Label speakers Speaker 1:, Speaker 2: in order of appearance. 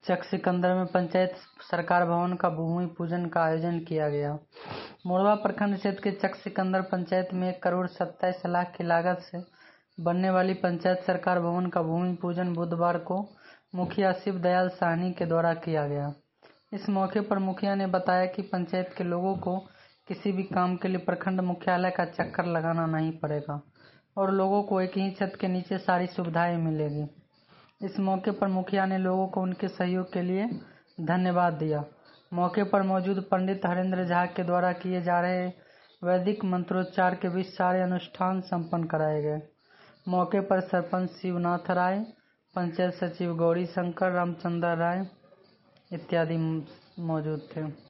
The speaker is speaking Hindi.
Speaker 1: चक सिकंदर में पंचायत सरकार भवन का भूमि पूजन का आयोजन किया गया। मोरवा प्रखंड क्षेत्र के चक सिकंदर पंचायत में 1,27 करोड़ की लागत से बनने वाली पंचायत सरकार भवन का भूमि पूजन बुधवार को मुखिया शिव दयाल साहनी के द्वारा किया गया। इस मौके पर मुखिया ने बताया कि पंचायत के लोगों को किसी भी काम के लिए प्रखंड मुख्यालय का चक्कर लगाना नहीं पड़ेगा और लोगों को एक ही छत के नीचे सारी सुविधाएं मिलेगी। इस मौके पर मुखिया ने लोगों को उनके सहयोग के लिए धन्यवाद दिया। मौके पर मौजूद पंडित हरेंद्र झा के द्वारा किए जा रहे वैदिक मंत्रोच्चार के बीच सारे अनुष्ठान संपन्न कराए गए। मौके पर सरपंच शिवनाथ राय, पंचायत सचिव गौरी शंकर, रामचंद्र राय इत्यादि मौजूद थे।